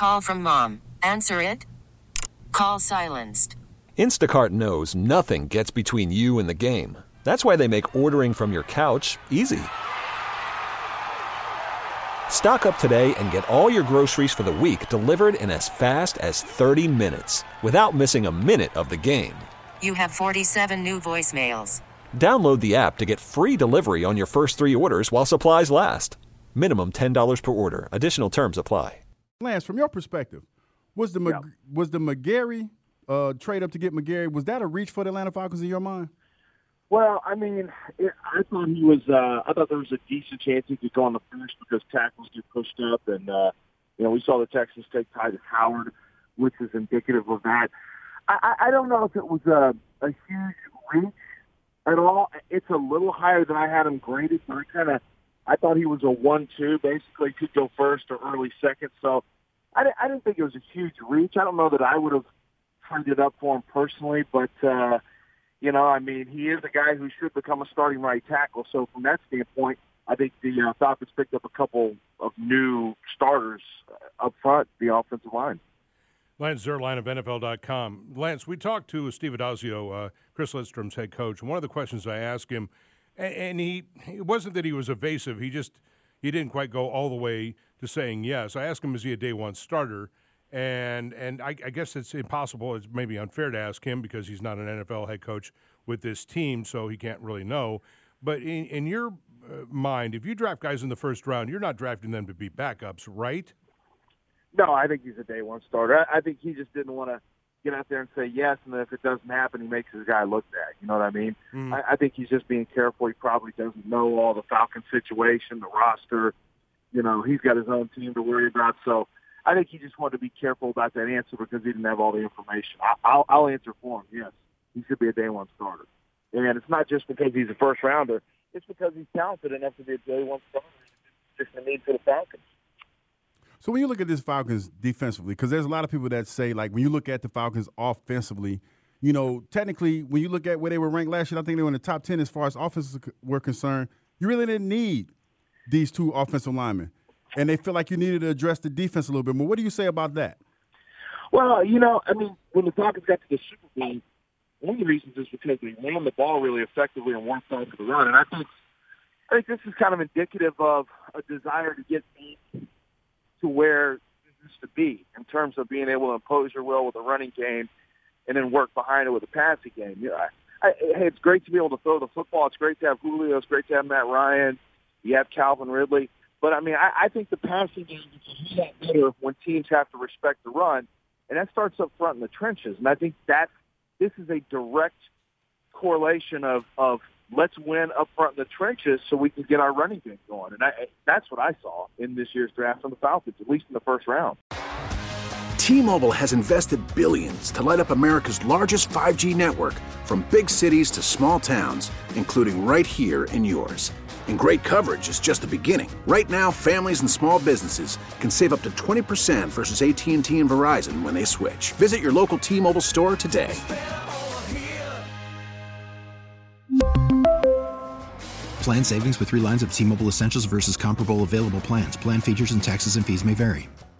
Call from mom. Answer it. Call silenced. Instacart knows nothing gets between you and the game. That's why they make ordering from your couch easy. Stock up today and get all your groceries for the week delivered in as fast as 30 minutes without missing a minute of the game. You have 47 new voicemails. Download the app to get free delivery on your first 3 orders while supplies last. Minimum $10 per order. Additional terms apply. Lance, from your perspective, was the McGary trade up to get McGary, was that a reach for the Atlanta Falcons in your mind? Well, I mean, I thought I thought there was a decent chance he could go on the first because tackles get pushed up, and we saw the Texans take Tytus Howard, which is indicative of that. I don't know if it was a huge reach at all. It's a little higher than I had him graded, but I thought he was a 1-2, basically could go first or early second. So I didn't think it was a huge reach. I don't know that I would have traded up for him personally, but I mean, he is a guy who should become a starting right tackle. So from that standpoint, I think the Falcons picked up a couple of new starters up front, the offensive line. Lance Zierlein of NFL.com. Lance, we talked to Steve Addazio, Chris Lidstrom's head coach, and one of the questions I asked him, and it wasn't that he was evasive, he didn't quite go all the way to saying yes. I asked him, is he a day one starter? And I guess it's impossible, it's maybe unfair to ask him because he's not an NFL head coach with this team, so he can't really know. But in your mind, if you draft guys in the first round, you're not drafting them to be backups, right? No, I think he's a day one starter. I think he just didn't want to get out there and say yes, and then if it doesn't happen, he makes his guy look bad. You know what I mean? Mm-hmm. I think he's just being careful. He probably doesn't know all the Falcons situation, the roster. He's got his own team to worry about. So I think he just wanted to be careful about that answer because he didn't have all the information. I'll answer for him, yes. He should be a day one starter. And it's not just because he's a first rounder. It's because he's talented enough to be a day one starter. It's just a need for the Falcons. So when you look at this Falcons defensively, because there's a lot of people that say, like, when you look at the Falcons offensively, technically, when you look at where they were ranked last year, I think they were in the top 10 as far as offenses were concerned. You really didn't need these two offensive linemen. And they feel like you needed to address the defense a little bit more. What do you say about that? Well, when the Falcons got to the Super Bowl, one of the reasons is because they ran the ball really effectively on one side of the run. And I think this is kind of indicative of a desire to get to where it used to be in terms of being able to impose your will with a running game and then work behind it with a passing game. Hey, it's great to be able to throw the football. It's great to have Julio. It's great to have Matt Ryan. You have Calvin Ridley. But, I think the passing game is a lot better when teams have to respect the run, and that starts up front in the trenches. And I think this is a direct correlation of let's win up front in the trenches so we can get our running game going. And that's what I saw in this year's draft from the Falcons, at least in the first round. T-Mobile has invested billions to light up America's largest 5G network, from big cities to small towns, including right here in yours. And great coverage is just the beginning. Right now, families and small businesses can save up to 20% versus AT&T and Verizon when they switch. Visit your local T-Mobile store today. Plan savings with 3 lines of T-Mobile Essentials versus comparable available plans. Plan features and taxes and fees may vary.